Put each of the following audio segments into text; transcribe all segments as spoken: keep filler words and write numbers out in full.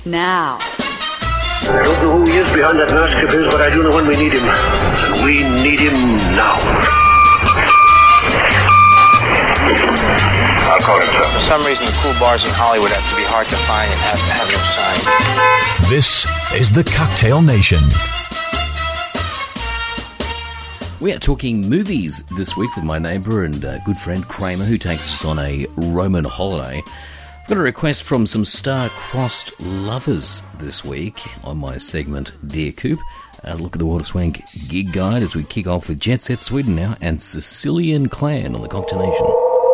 now. I don't know who he is behind that mask of his, but I do know when we need him. And we need him now. I'll call him, sir. For some reason, the cool bars in Hollywood have to be hard to find and have to have no sign. This is the Cocktail Nation. We are talking movies this week with my neighbour and uh, good friend Kramer, who takes us on a Roman holiday. I've got a request from some star-crossed lovers this week on my segment Dear Coop. A look at the Water Swank gig guide as we kick off with Jet Set Sweden now and Sicilian Clan on the Cocktail Nation.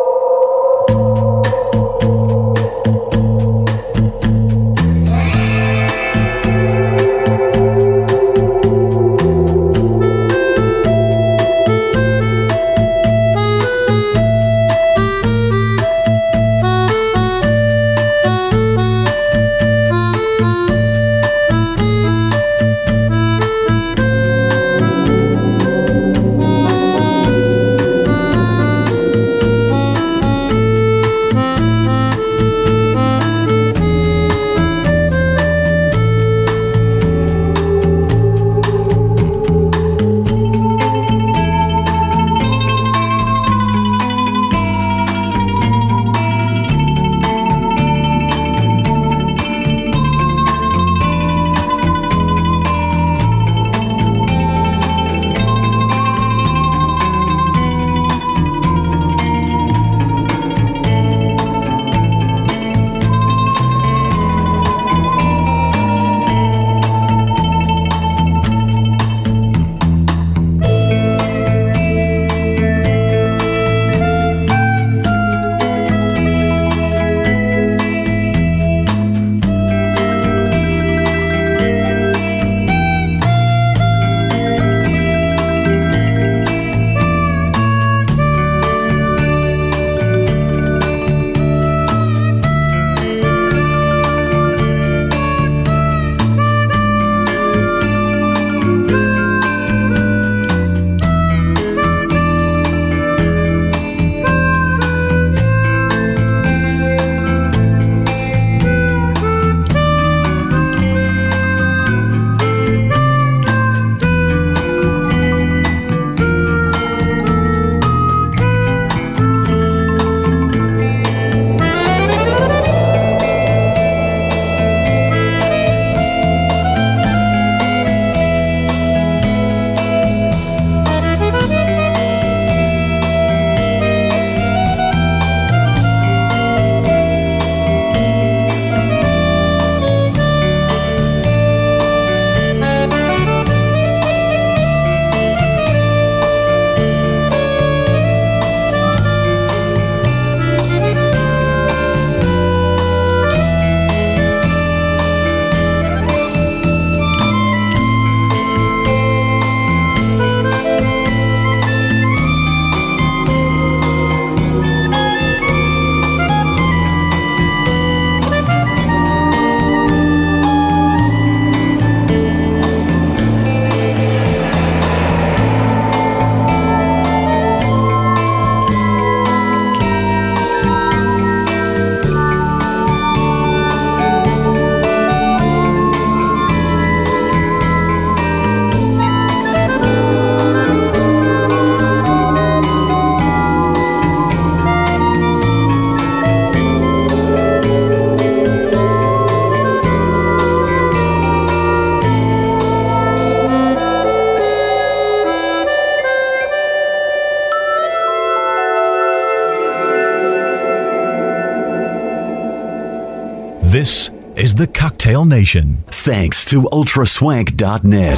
This is the Cocktail Nation, thanks to ultraswank dot net.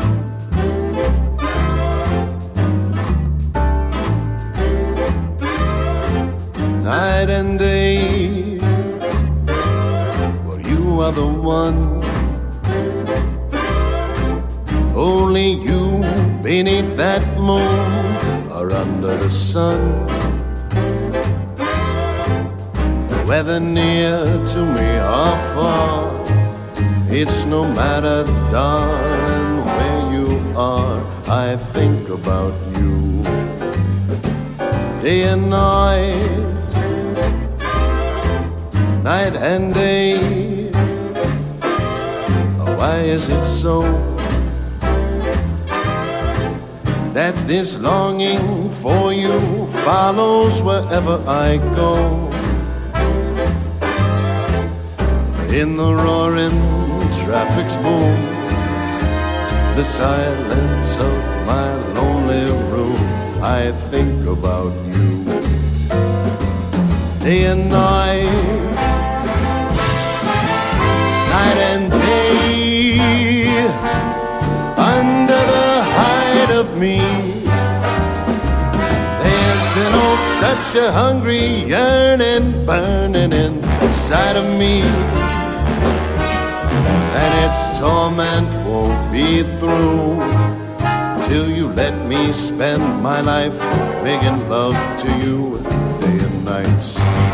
Night and day, well, you are the one. Only you beneath that moon or under the sun. Whether near to me or far, it's no matter, darling, where you are. I think about you day and night, night and day. Why is it so that this longing for you follows wherever I go? In the roaring traffic's boom, the silence of my lonely room, I think about you day and night, night and day, under the hide of me. There's an old, such a hungry yearning burning inside of me, and its torment won't be through till you let me spend my life making love to you day and night,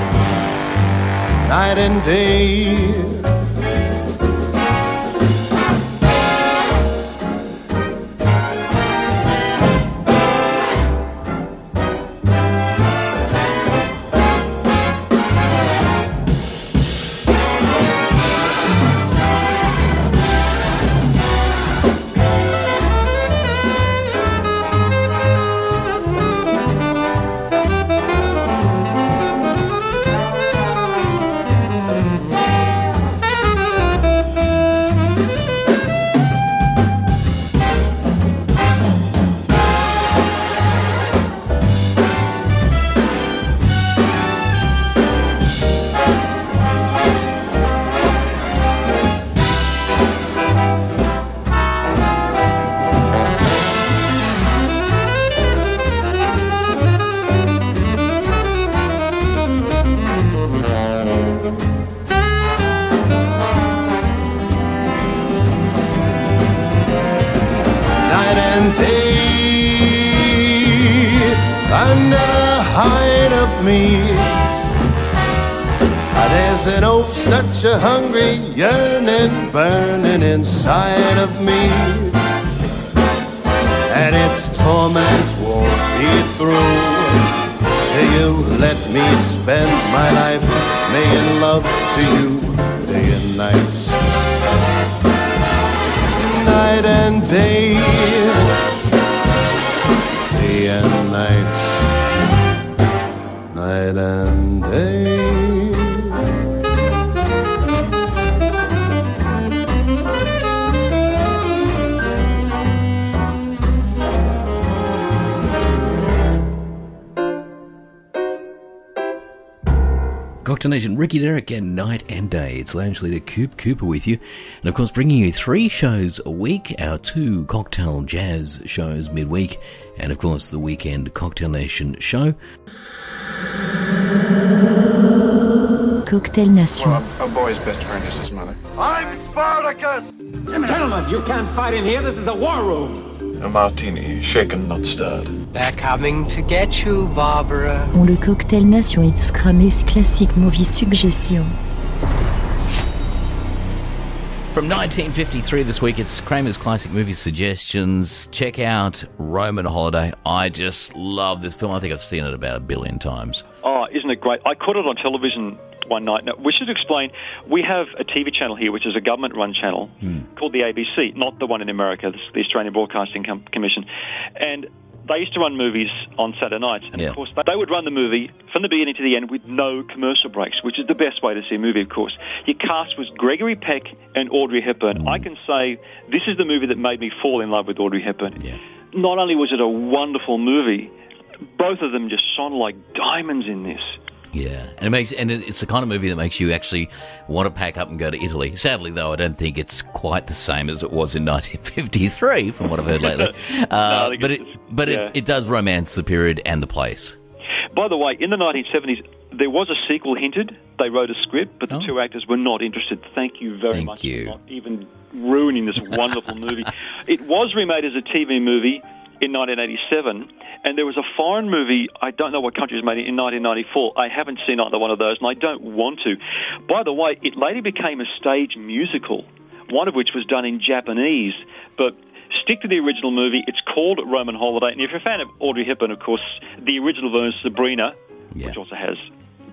night and day. Under the hide of me, there's an oh such a hungry yearning burning inside of me, and its torment won't be through till you let me spend my life making love to you day and night, night and day, day and night, night and day. Cocktail Nation, Ricky Derrick and Night and Day. It's lounge leader Coop Cooper with you. And of course, bringing you three shows a week, our two cocktail jazz shows midweek, and of course, the weekend Cocktail Nation show. Cocktail Nation. Well, a, a boy's best friend is his mother. I'm Spartacus! Gentlemen, you can't fight in here. This is the war room. A martini, shaken, not stirred. They're coming to get you, Barbara. On le Cocktail Nation, it's Kramer's classic movie suggestion. From nineteen fifty-three this week, it's Kramer's Classic Movie Suggestions. Check out Roman Holiday. I just love this film. I think I've seen it about a billion times. Oh, isn't it great? I caught it on television one night. Now, we should explain, we have a T V channel here, which is a government-run channel hmm. called the A B C, not the one in America, the Australian Broadcasting Com- Commission. And they used to run movies on Saturday nights. And, yeah. of course, they would run the movie from the beginning to the end with no commercial breaks, which is the best way to see a movie, of course. Your cast was Gregory Peck and Audrey Hepburn. Mm. I can say this is the movie that made me fall in love with Audrey Hepburn. Yeah. Not only was it a wonderful movie, both of them just shone like diamonds in this. Yeah, and it makes and it's the kind of movie that makes you actually want to pack up and go to Italy. Sadly, though, I don't think it's quite the same as it was in nineteen fifty-three, from what I've heard lately. Uh, no, but it but yeah. it, it does romance the period and the place. By the way, in the nineteen seventies, there was a sequel hinted. They wrote a script, but the oh. two actors were not interested. Thank you very Thank much you. for not even ruining this wonderful movie. It was remade as a T V movie in nineteen eighty-seven, and there was a foreign movie, I don't know what country was made it, in nineteen ninety-four. I haven't seen either one of those, and I don't want to. By the way, it later became a stage musical, one of which was done in Japanese, but stick to the original movie. It's called Roman Holiday, and if you're a fan of Audrey Hepburn, of course, the original version is Sabrina, yeah. which also has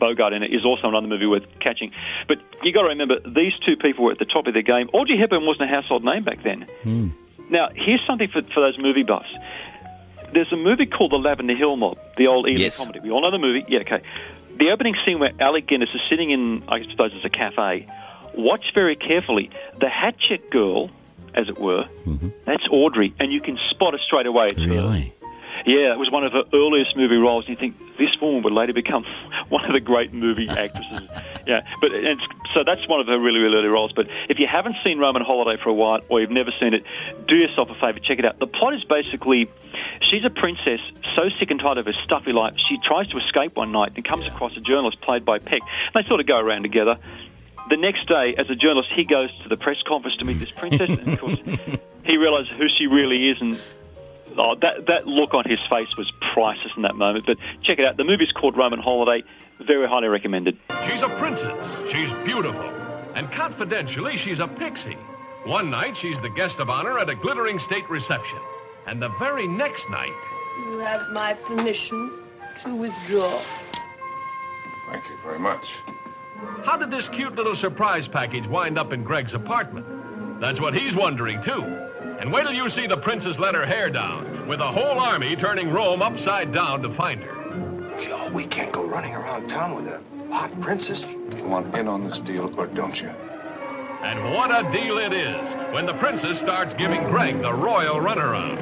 Bogart in it, is also another movie worth catching. But you got to remember, these two people were at the top of their game. Audrey Hepburn wasn't a household name back then. Mm. Now, here's something for, for those movie buffs. There's a movie called The Lavender Hill Mob, the old Ely yes. comedy. We all know the movie. Yeah, okay. The opening scene where Alec Guinness is sitting in, I suppose it's a cafe. Watch very carefully. The hat check girl, as it were, mm-hmm. that's Audrey, and you can spot her straight away. It's really? her. Yeah, it was one of her earliest movie roles, and you think this woman would later become one of the great movie actresses. Yeah, but it's, so that's one of her really, really early roles. But if you haven't seen Roman Holiday for a while, or you've never seen it, do yourself a favour, check it out. The plot is basically, she's a princess so sick and tired of her stuffy life, she tries to escape one night and comes across a journalist played by Peck. They sort of go around together. The next day, as a journalist, he goes to the press conference to meet this princess, and of course, he realises who she really is, and oh, that that look on his face was priceless in that moment. But check it out. The movie's called Roman Holiday. Very highly recommended. She's a princess. She's beautiful. And confidentially, she's a pixie. One night, she's the guest of honor at a glittering state reception. And the very next night... You have my permission to withdraw. Thank you very much. How did this cute little surprise package wind up in Greg's apartment? That's what he's wondering, too. And wait till you see the princess let her hair down, with a whole army turning Rome upside down to find her. Joe, we can't go running around town with a hot princess. Do you want in on this deal, or don't you? And what a deal it is when the princess starts giving Greg the royal runaround.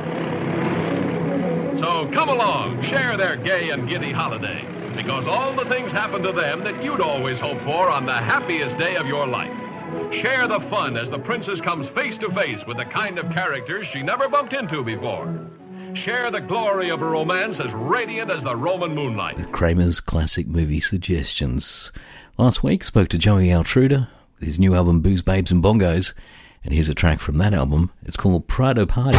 So come along, share their gay and giddy holiday, because all the things happen to them that you'd always hope for on the happiest day of your life. Share the fun as the princess comes face to face with the kind of characters she never bumped into before. Share the glory of a romance as radiant as the Roman moonlight. With Kramer's classic movie suggestions. Last week, spoke to Joey Altruda with his new album Booze, Babes and Bongos. And here's a track from that album. It's called Prado Party.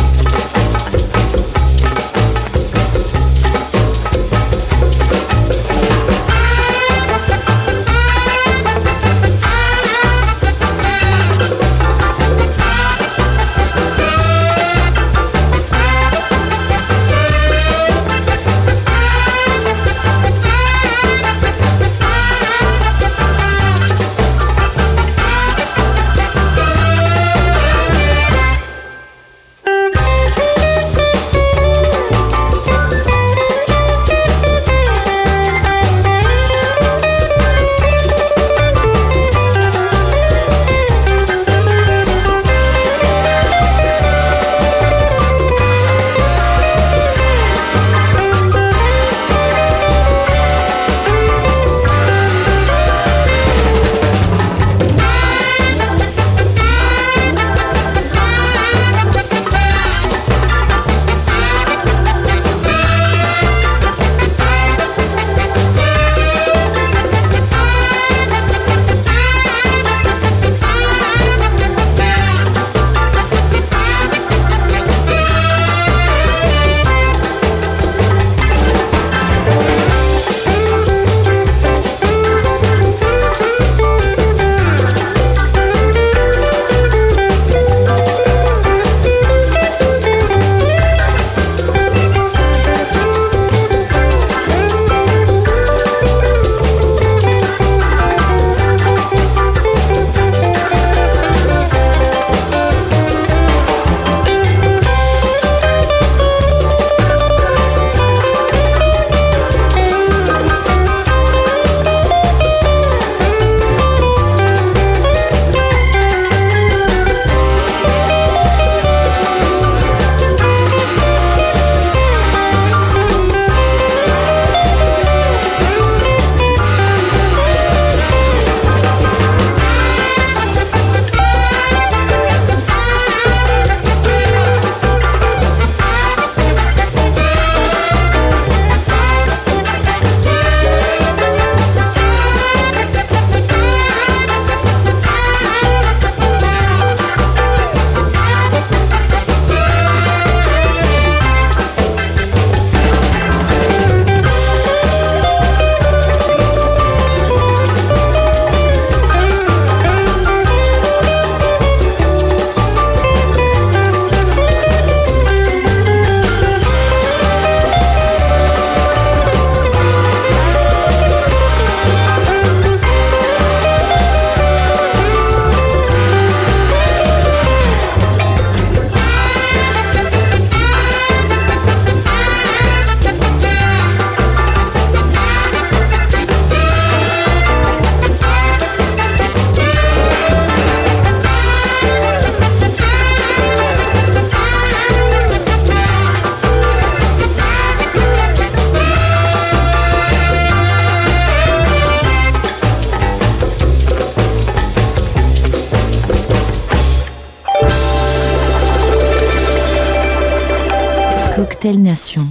Cocktail Nation.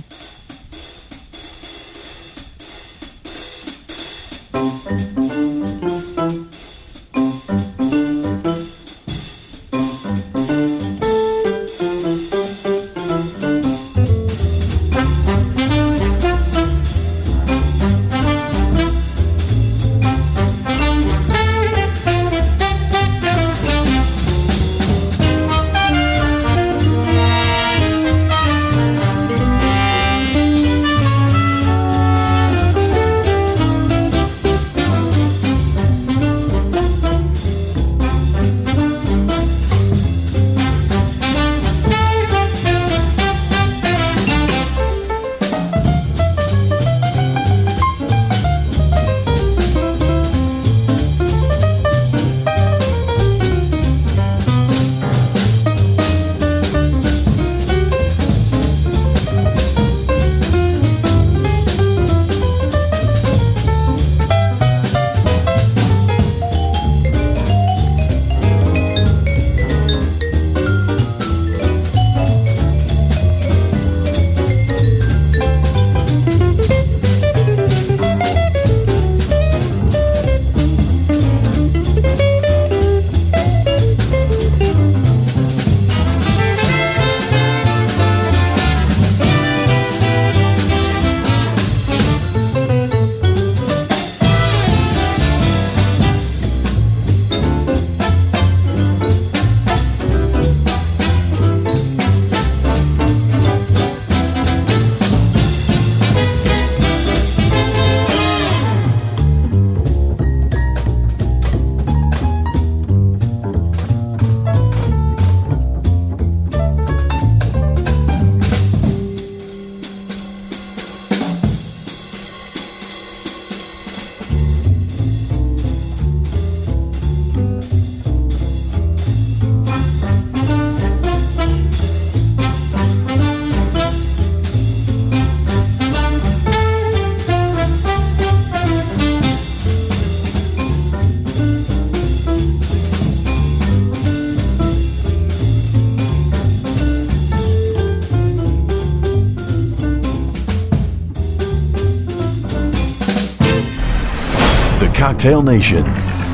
Cocktail Nation,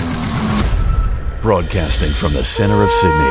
broadcasting from the center of Sydney.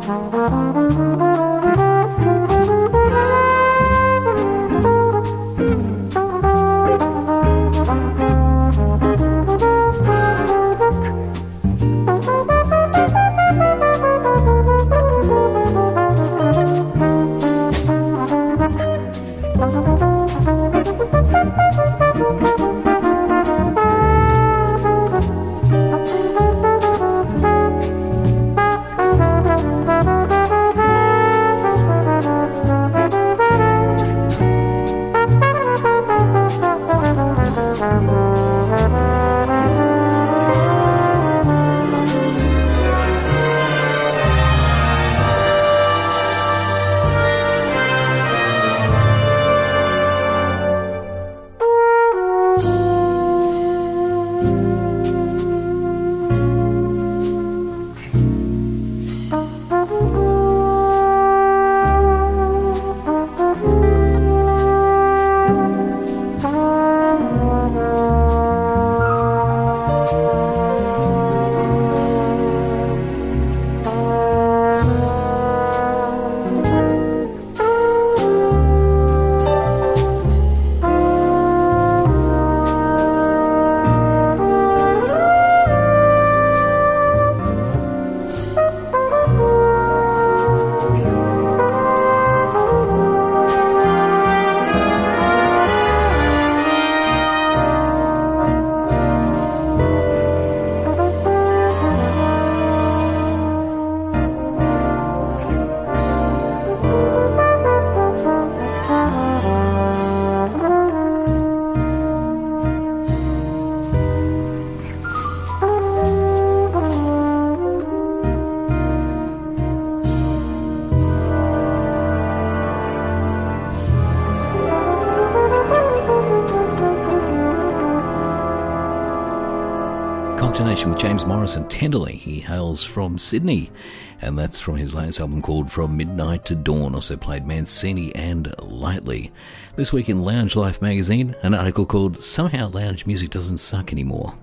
With James Morrison, Tenderly. He hails from Sydney, and that's from his latest album called From Midnight to Dawn. Also played Mancini and Lightly. This week in Lounge Life magazine, an article called Somehow Lounge Music Doesn't Suck Anymore.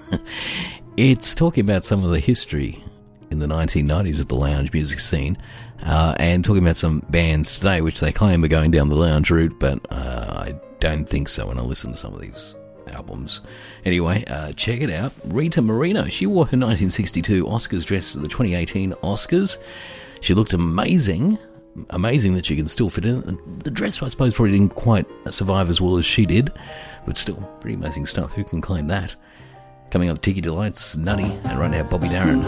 It's talking about some of the history in the nineteen nineties of the lounge music scene, uh, and talking about some bands today which they claim are going down the lounge route, but uh, I don't think so when I listen to some of these albums. Anyway, uh, check it out. Rita Moreno, she wore her nineteen sixty-two Oscars dress at the twenty eighteen Oscars. She looked amazing. Amazing that she can still fit in. The dress, I suppose, probably didn't quite survive as well as she did, but still, pretty amazing stuff. Who can claim that? Coming up, Tiki Delights, Nutty, and right now, Bobby Darin.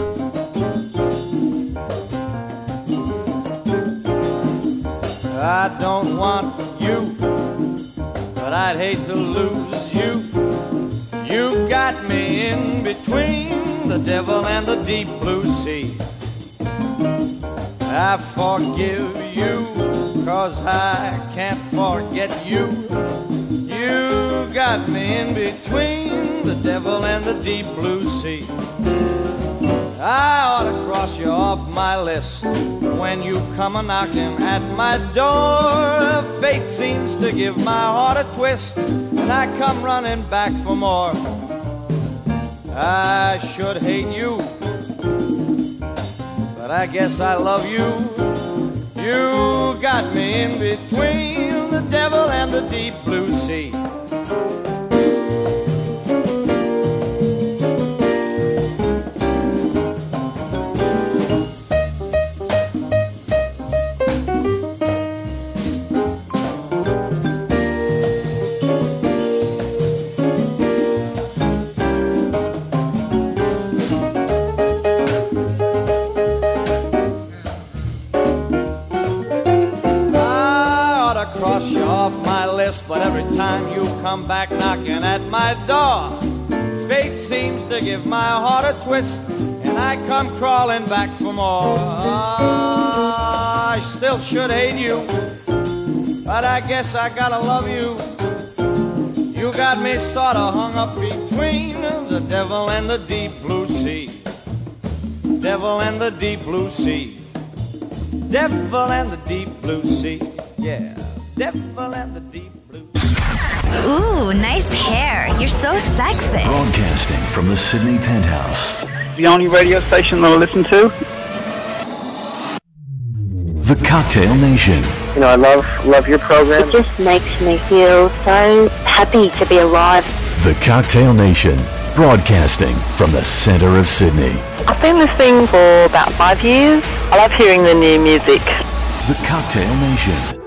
I don't want you, but I'd hate to lose you. You got me in between the devil and the deep blue sea. I forgive you, 'cause I can't forget you. You got me in between the devil and the deep blue sea. I ought to cross you off my list when you come a-knocking at my door. Fate seems to give my heart a twist, and I come running back for more. I should hate you, but I guess I love you. You got me in between the devil and the deep blue sea. But every time you come back knocking at my door, fate seems to give my heart a twist, and I come crawling back for more. Ah, I still should hate you, but I guess I gotta love you. You got me sorta hung up between the devil and the deep blue sea. Devil and the deep blue sea. Devil and the deep blue sea. Yeah, devil and the deep. Ooh, nice hair. You're so sexy. Broadcasting from the Sydney Penthouse. The only radio station that I listen to. The Cocktail Nation. You know, I love love your program. It just makes me feel so happy to be alive. The Cocktail Nation, broadcasting from the centre of Sydney. I've been listening for about five years. I love hearing the new music. The Cocktail Nation.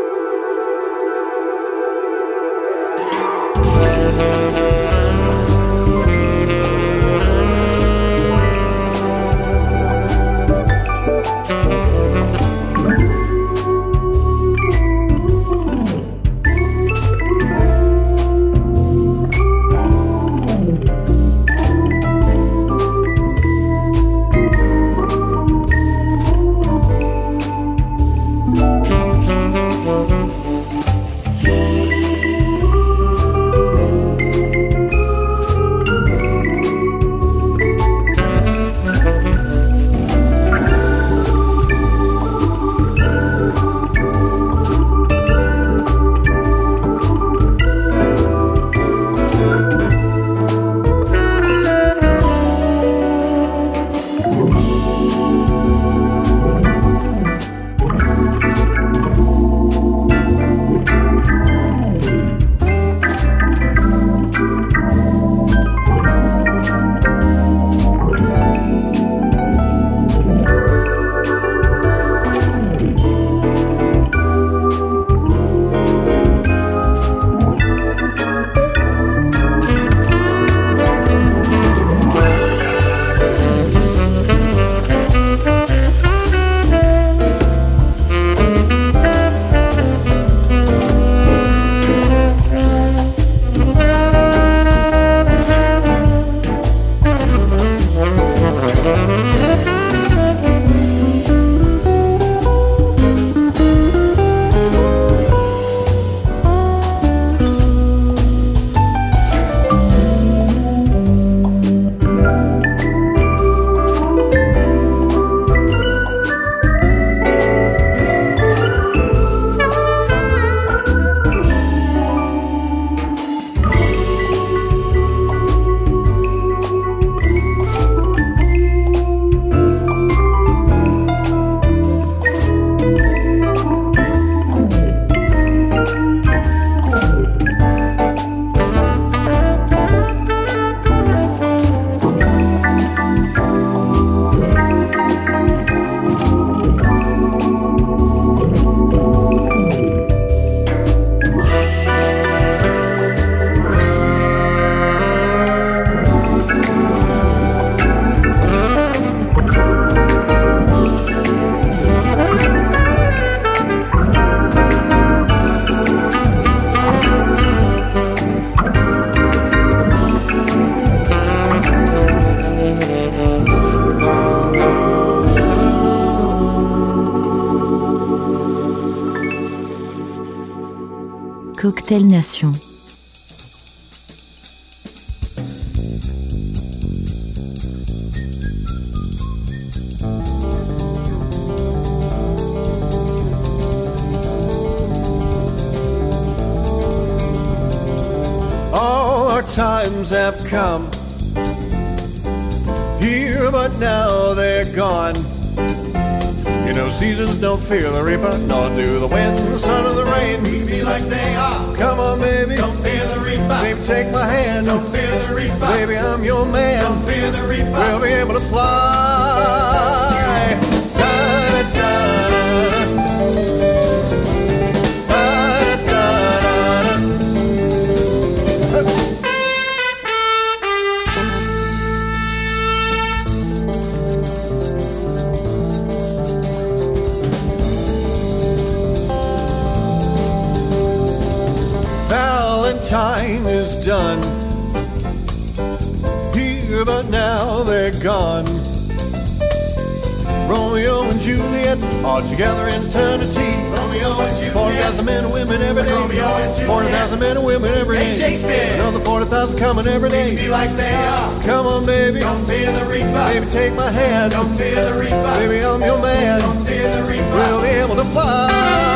Cocktail Nation. All our times have come here, but now they're gone. You know, seasons don't fear the reaper, nor do the wind, the sun, or the rain. We be like they are. Come on, baby. Don't fear the reaper. Baby, take my hand. Don't fear the reaper. Baby, I'm your man. Don't fear the reaper. We'll be able to fly. Time is done here, but now they're gone. Romeo and Juliet are together in eternity. Romeo and Juliet. Forty thousand men and women every day. Romeo and Juliet. Forty thousand men and women every day. Hey, Shakespeare. Another forty thousand coming every day. We can be like they are. Come on, baby. Don't fear the reaper. Baby, take my hand. Don't fear the reaper. Baby, I'm your man. Don't fear the reaper. We'll be able to fly.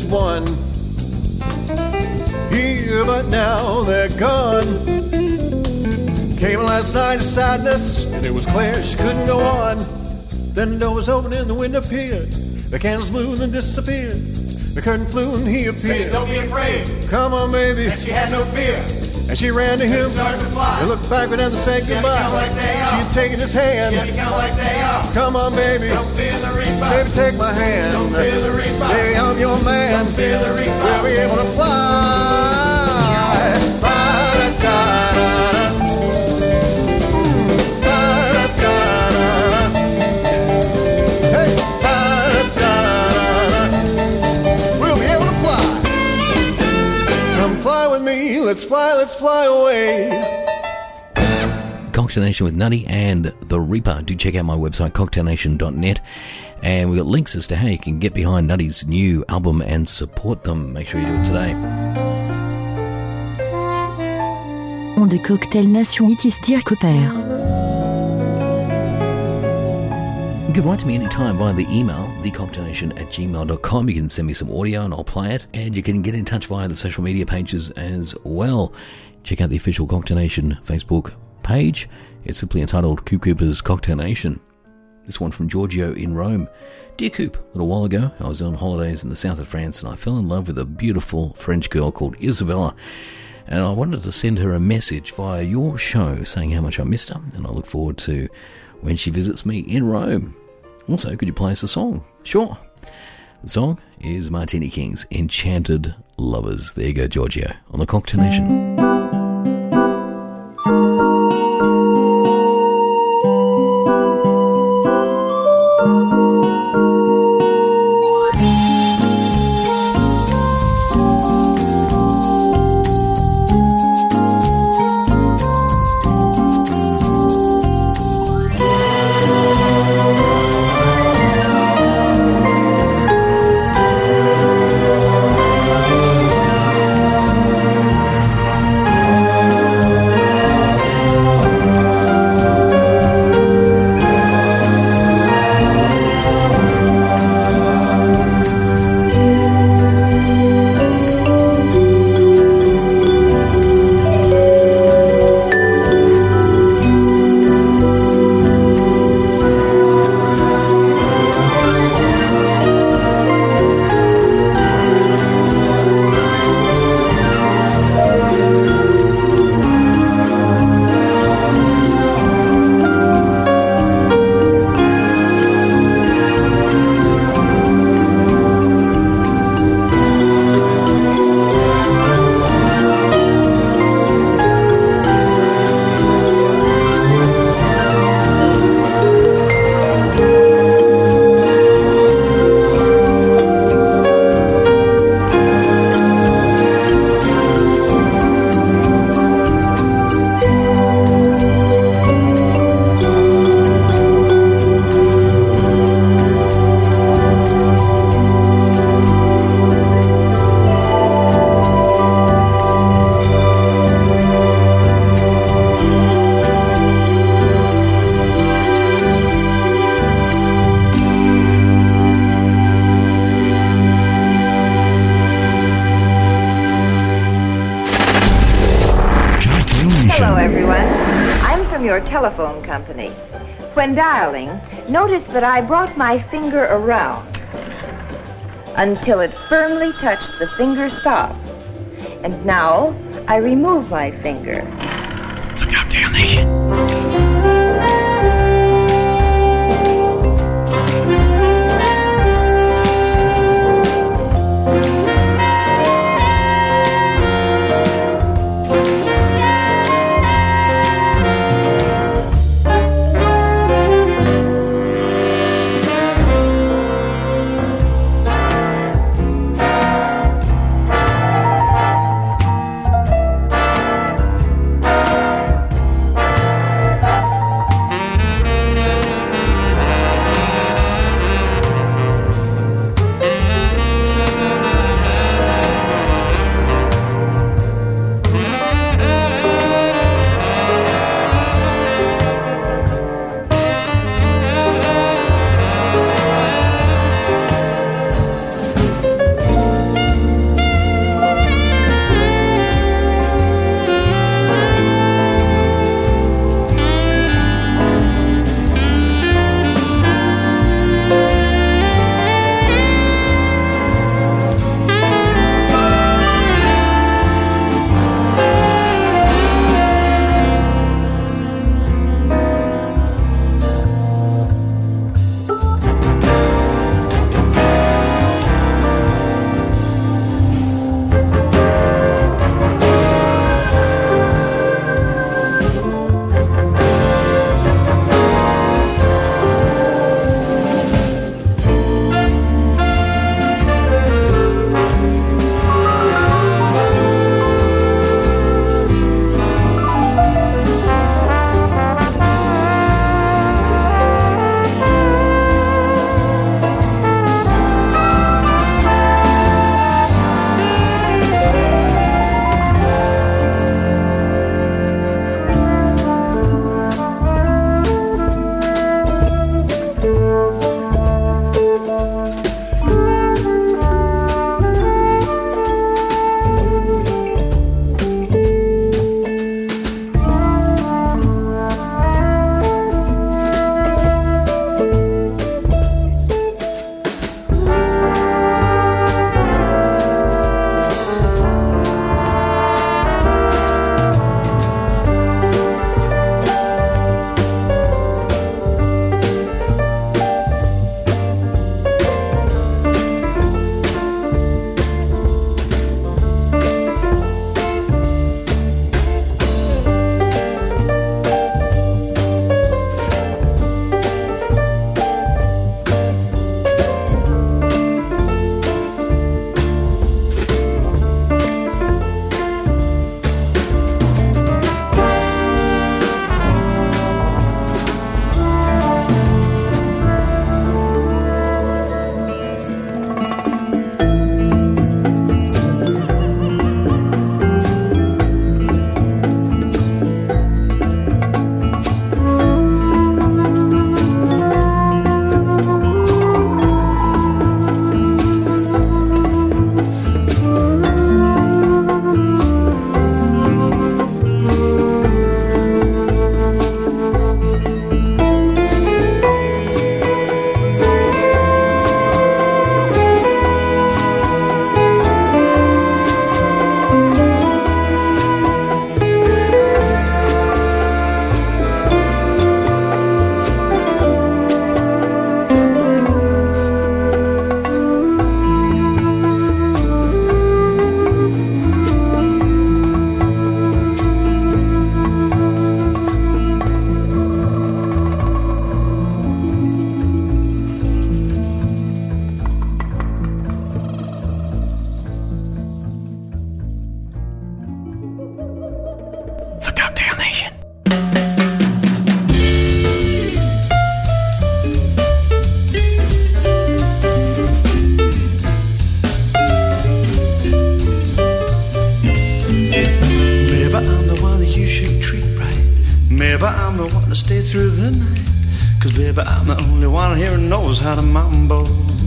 one. Here, but now they're gone. Came last night of sadness, and it was clear she couldn't go on. Then the door was open and the window appeared. The candles blew and disappeared. The curtain flew and he appeared. Say, don't be afraid. Come on, baby. And she had no fear. And she ran to him. Started to fly. They looked backward and they said goodbye. Like she had taken his hand. Like they are. Come on, baby. Don't fear the reaper. Baby, take my hand. Don't fear the reaper. Baby, I'm your man. Don't fear the reaper. We'll be able to fly. Ba-da-da-da-da. Ba-da-da-da-da. Hey, ba-da-da-da-da. We'll be able to fly. Come fly with me. Let's fly, let's fly away. Cocktail Nation with Nutty and The Reaper. Do check out my website, cocktail nation dot net. And we've got links as to how you can get behind Nutty's new album and support them. Make sure you do it today. On de Cocktail Nation, it is Dirk Père. You can write to me anytime via the email, the cocktail nation at gmail dot com. You can send me some audio and I'll play it. And you can get in touch via the social media pages as well. Check out the official Cocktail Nation Facebook page. It's simply entitled Coop Cooper's Cocktail Nation. This one from Giorgio in Rome. Dear Coop, a little while ago I was on holidays in the south of France and I fell in love with a beautiful French girl called Isabella. And I wanted to send her a message via your show saying how much I missed her and I look forward to when she visits me in Rome. Also, could you play us a song? Sure. The song is Martini King's Enchanted Lovers. There you go, Giorgio, on the Cocktail Nation. Telephone company. When dialing, notice that I brought my finger around until it firmly touched the finger stop. And now I remove my finger. The Cocktail Nation. Nation. Maybe I'm the one that you should treat right. Maybe I'm the one to stay through the night. Cause baby, I'm the only one here who knows how to mambo.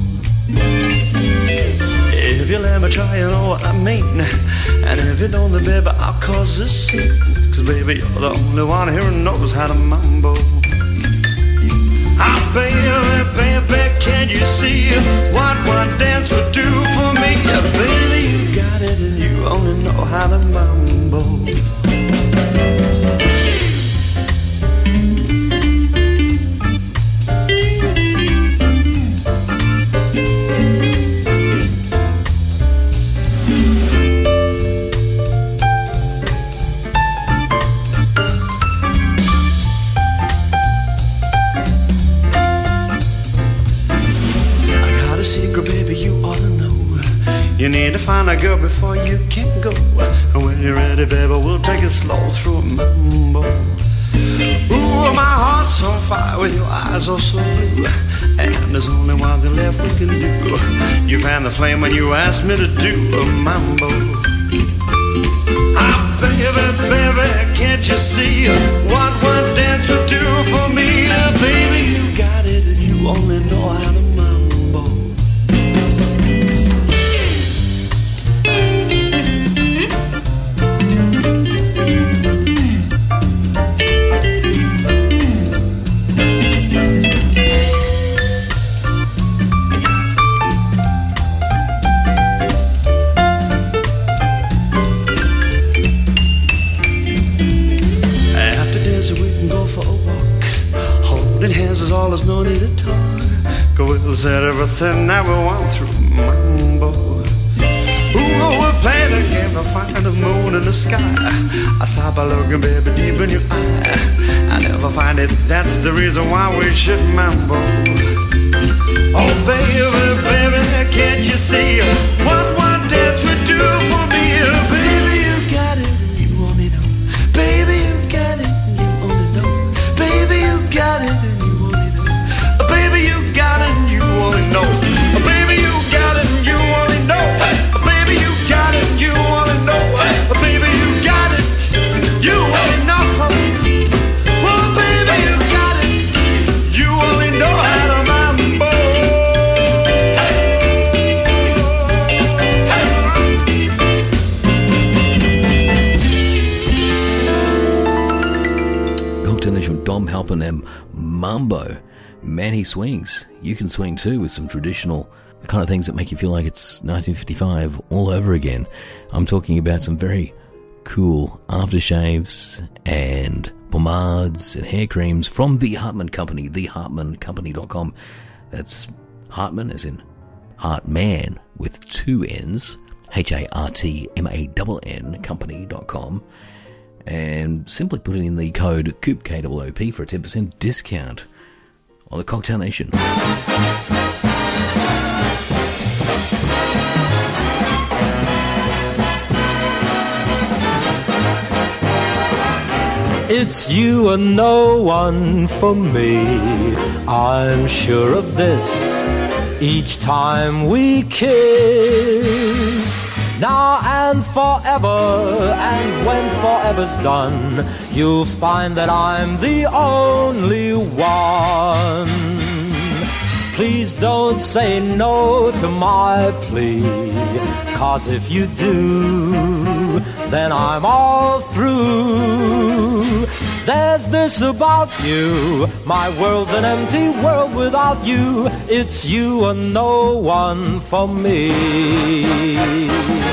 If you let me try, you know what I mean. And if you don't, then baby, I'll cause a scene. Cause baby, you're the only one here who knows how to mambo. Ah, baby, baby, can you see what one dance would do for me? Yeah, baby, you got it and you only know how to mambo. You need to find a girl before you can go. And when you're ready, baby, we'll take it slow through a mambo. Ooh, my heart's on fire with your eyes are so blue. And there's only one thing left we can do. You fan the flame when you asked me to do a mambo. Ah, baby, baby, can't you see what one dance would do for me? Baby, you got it and you only know how to mambo. Is all there's no need to talk. Go said everything that we want through mambo. Ooh, we're playing a game to find the moon in the sky. I stop by looking, baby, deep in your eye. I never find it, that's the reason why we should mambo. Oh, baby, baby, can't you see what one dance would do for me? Baby, you got it, and you only know. Baby, you got it, and you only know. Baby, you got it, and you Baby, you got it and you only know. Baby, you got it and you only know. Baby, you got it and you only know. Baby, you got it, you only know. Well, baby, you got it, you only know how to mambo. Cocktail Nation, Dom helping them mambo. Man, he swings. You can swing too with some traditional the kind of things that make you feel like it's nineteen fifty-five all over again. I'm talking about some very cool aftershaves and pomades and hair creams from The Hartman Company, the hartman company dot com. That's Hartman as in Hartman with two N's, H A R T M A N N, company dot com. And simply put in the code Coop, K O O P, for a ten percent discount on the Cocktail Nation. It's you and no one for me, I'm sure of this, each time we kiss. Now and forever, and when forever's done, you'll find that I'm the only one. Please don't say no to my plea, 'cause if you do, then I'm all through. There's this about you, my world's an empty world without you. It's you and no one for me.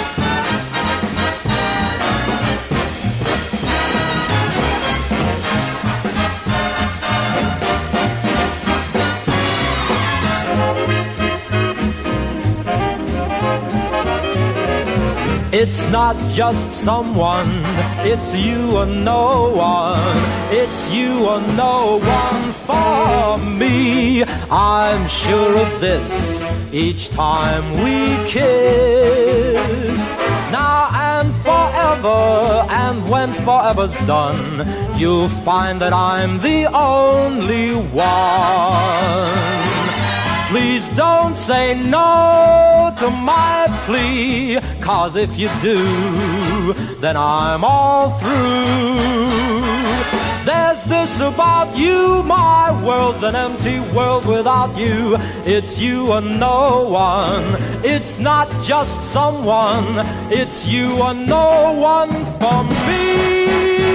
It's not just someone, it's you and no one. It's you and no one for me. I'm sure of this each time we kiss. Now and forever, And when forever's done, you'll find that I'm the only one. Please don't say no to my plea, 'cause if you do, then I'm all through. There's this about you, my world's an empty world without you. It's you and no one. It's not just someone. It's you and no one for me.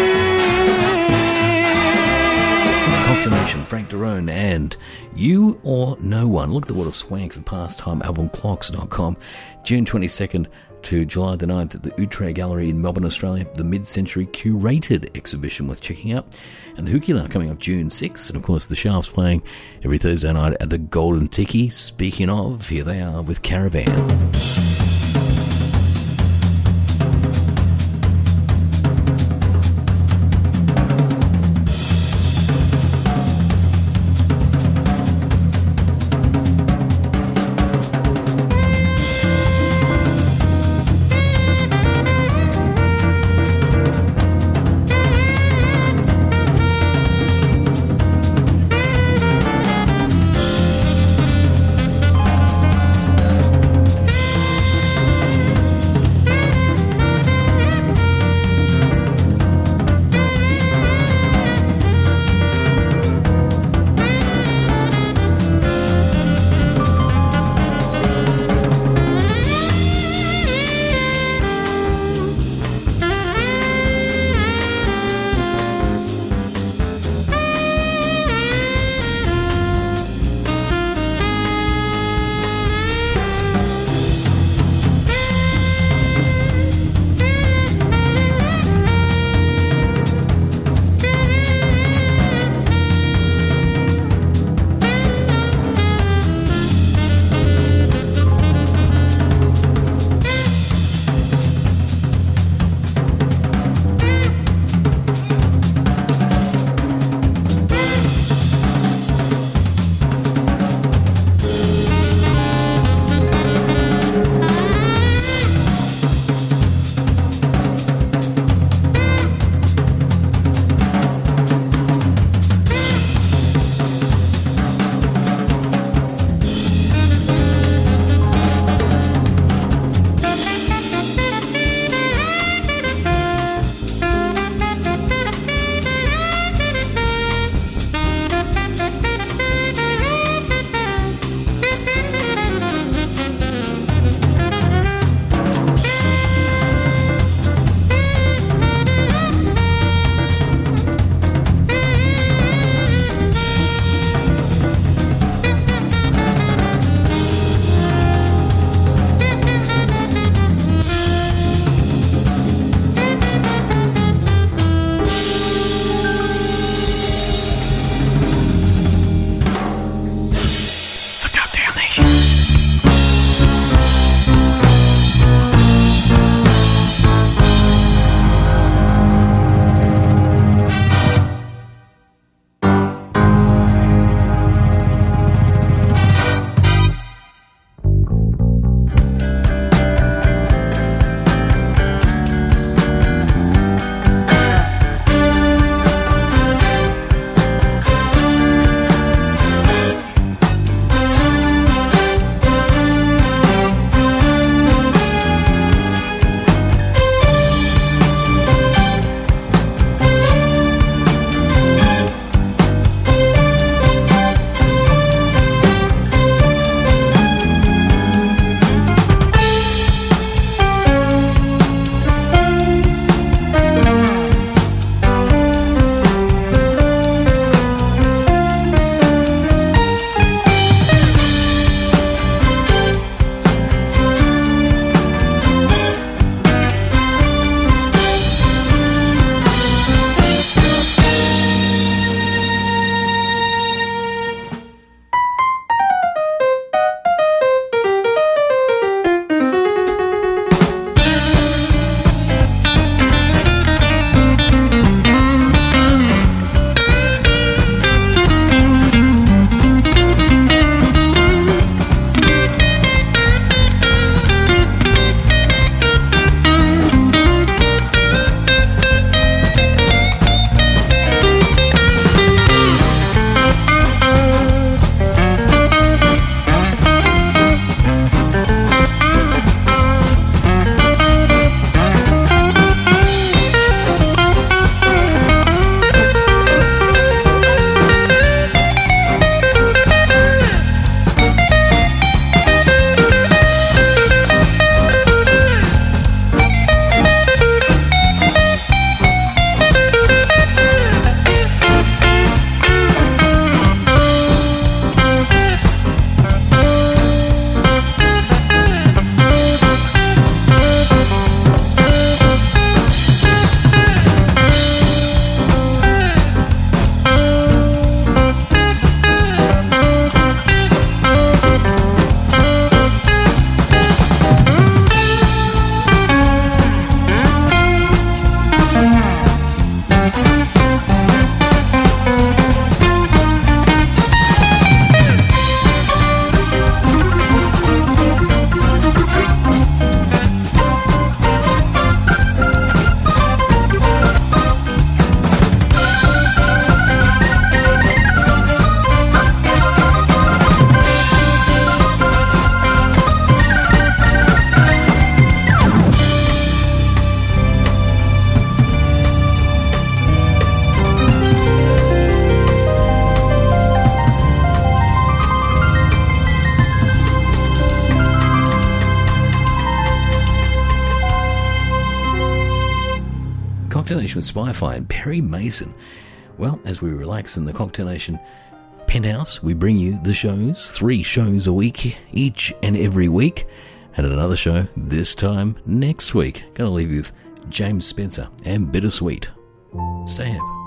Cocktail Nation, Frank Derone, and You or No One. Look at the What a Swank for pastime album clocks dot com. June twenty-second to July the ninth at the Outre Gallery in Melbourne, Australia. The Mid-Century Curated exhibition worth checking out. And the Hookula coming up June sixth. And of course the Shafts playing every Thursday night at the Golden Tiki. Speaking of, here they are with Caravan. Cocktail Nation with Spyfire and Perry Mason. Well, as we relax in the Cocktail Nation penthouse, we bring you the shows, three shows a week, each and every week, and another show this time next week. Going to leave you with James Spencer and Bittersweet. Stay happy.